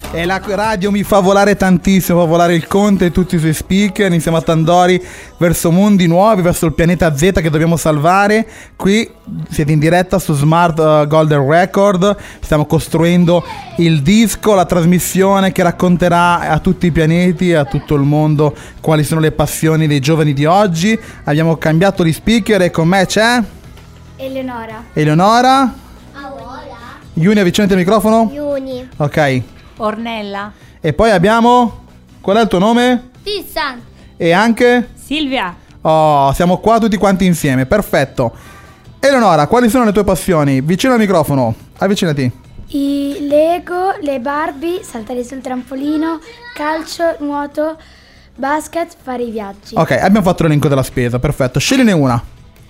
E la radio mi fa volare tantissimo, fa volare il Conte e tutti i suoi speaker insieme a Tandori verso mondi nuovi, verso il pianeta Z che dobbiamo salvare. Qui siete in diretta su Smart Golden Record, stiamo costruendo il disco, la trasmissione che racconterà a tutti i pianeti e a tutto il mondo quali sono le passioni dei giovani di oggi. Abbiamo cambiato gli speaker e con me c'è Eleonora. Iuni, avvicinati al microfono. Iuni. Ok. Ornella. E poi abbiamo... Qual è il tuo nome? Tissan. E anche? Silvia. Oh, siamo qua tutti quanti insieme, perfetto. Eleonora, quali sono le tue passioni? Vicino al microfono, avvicinati. I Lego, le Barbie, saltare sul trampolino, calcio, nuoto, basket, fare i viaggi. Ok, abbiamo fatto l'elenco della spesa, perfetto. Scegliene una.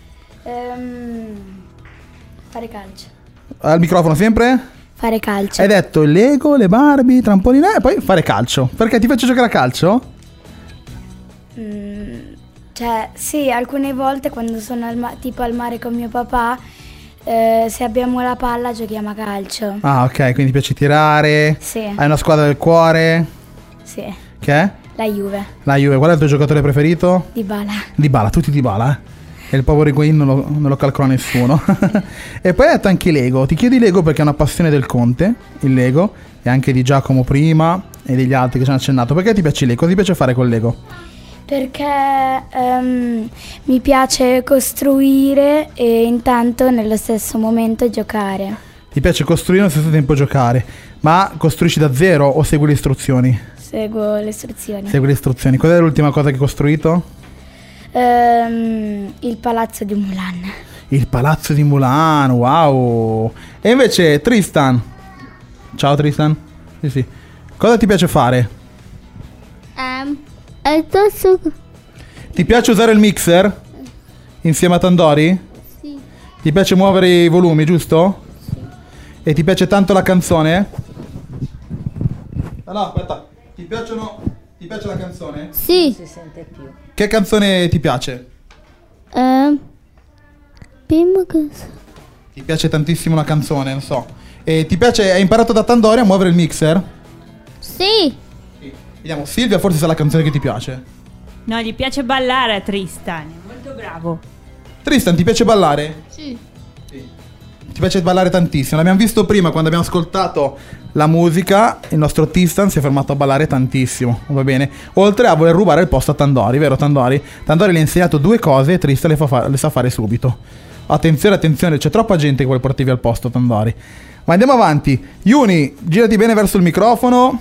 Fare calcio. Al microfono sempre? Fare calcio. Hai detto il Lego, le Barbie, trampolino e poi fare calcio. Perché ti piace giocare a calcio? Cioè, sì, alcune volte quando sono tipo al mare con mio papà, se abbiamo la palla giochiamo a calcio. Ah, ok, quindi ti piace tirare. Sì. Hai una squadra del cuore. Sì. Che è? La Juve. La Juve. Qual è il tuo giocatore preferito? Dybala. Dybala, tutti Dybala, eh? E il povero Higuain non lo calcola nessuno. E poi hai detto anche Lego. Ti chiedi Lego perché è una passione del Conte, il Lego, e anche di Giacomo prima e degli altri che ci hanno accennato. Perché ti piace Lego? Cosa ti piace fare con Lego? Perché mi piace costruire e intanto nello stesso momento giocare. Ti piace costruire e allo stesso tempo giocare. Ma costruisci da zero o segui le istruzioni? Seguo le istruzioni. Segui le istruzioni. Cos'è l'ultima cosa che hai costruito? Il palazzo di Mulan. Il palazzo di Mulan, wow. E invece Tristan. Ciao Tristan. Sì. Cosa ti piace fare? Ti piace usare il mixer? Insieme a Tandori? Sì. Ti piace muovere i volumi, giusto? Sì. E ti piace tanto la canzone? No, aspetta. Ti piace la canzone? Sì. Non si sente più. Che canzone ti piace? Prima cosa. Ti piace tantissimo una canzone, non so. E ti piace, hai imparato da Tandori a muovere il mixer? Sì. Sì. Vediamo, Silvia forse sa la canzone che ti piace. No, gli piace ballare a Tristan. È molto bravo. Tristan, ti piace ballare? Sì. Sì. Ti piace ballare tantissimo. L'abbiamo visto prima quando abbiamo ascoltato la musica. Il nostro Tristan si è fermato a ballare tantissimo. Va bene. Oltre a voler rubare il posto a Tandori, vero Tandori? Tandori le ha insegnato due cose e Tristan le sa fare subito. Attenzione, c'è troppa gente che vuole portarvi al posto, Tandori. Ma andiamo avanti. Iuni, girati bene verso il microfono.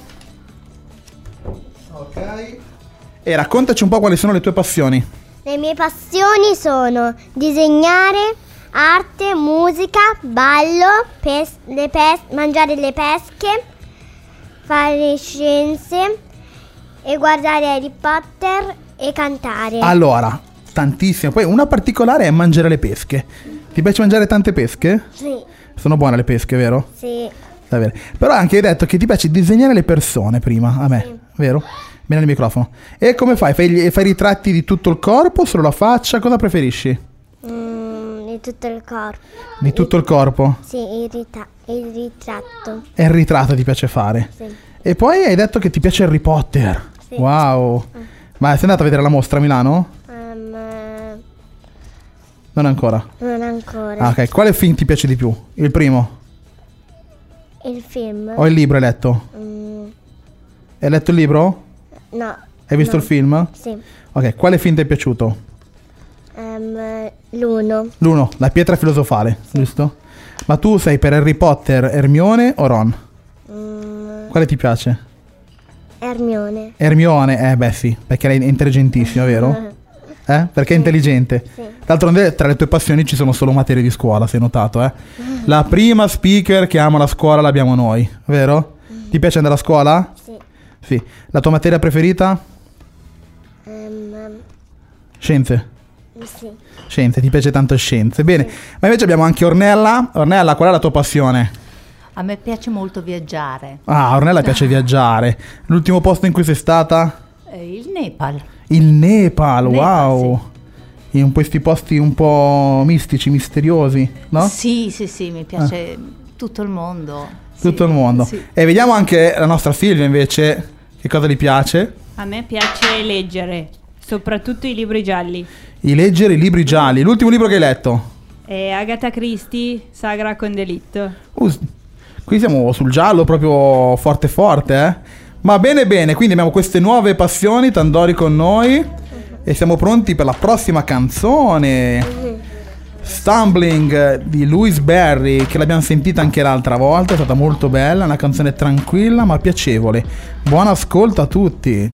Ok. E raccontaci un po' quali sono le tue passioni. Le mie passioni sono disegnare, arte, musica, ballo, mangiare le pesche, fare scienze e guardare Harry Potter e cantare. Allora, tantissimo. Poi una particolare è mangiare le pesche. Ti piace mangiare tante pesche? Sì. Sono buone le pesche, vero? Sì. Davvero. Però anche hai detto che ti piace disegnare le persone prima, a me, Sì. vero? Bene al microfono. E come fai? Fai ritratti di tutto il corpo, solo la faccia? Cosa preferisci? Di tutto il corpo. Di tutto il corpo? Sì, il ritratto. E il ritratto ti piace fare? Sì. E poi hai detto che ti piace Harry Potter. Sì. Wow. Ma sei andata a vedere la mostra a Milano? Non ancora. Non ancora. Ah, ok. Quale film ti piace di più? Il primo? Il film? O il libro hai letto? Hai letto il libro? No. Hai visto il film? Sì. Ok, quale film ti è piaciuto? L'uno. L'uno, la pietra filosofale, giusto? Ma tu sei per Harry Potter, Hermione o Ron? Quale ti piace? Hermione. Hermione, beh sì, perché lei è intelligentissima, vero? Perché è intelligente. Sì. D'altronde tra le tue passioni ci sono solo materie di scuola, sei notato, eh? La prima speaker che ama la scuola l'abbiamo noi, vero? Ti piace andare a scuola? Sì. Sì. La tua materia preferita? Scienze. Sì. Scienze, ti piace tanto scienze. Bene, ma invece abbiamo anche Ornella. Ornella, qual è la tua passione? A me piace molto viaggiare. Ah, a Ornella piace viaggiare. L'ultimo posto in cui sei stata? Il Nepal. Il Nepal, Nepal, wow. In questi posti un po' mistici, misteriosi, no? Sì, mi piace tutto il mondo. Tutto il mondo. Sì. E vediamo anche la nostra Silvia invece, che cosa gli piace? A me piace leggere, soprattutto i libri gialli. I leggere i libri gialli. L'ultimo libro che hai letto? E Agatha Christie, Sagra con delitto. Qui siamo sul giallo proprio forte forte, eh? Ma bene bene, quindi abbiamo queste nuove passioni, Tandori con noi e siamo pronti per la prossima canzone. Stumbling di Louise Berry, che l'abbiamo sentita anche l'altra volta, è stata molto bella, una canzone tranquilla ma piacevole. Buon ascolto a tutti.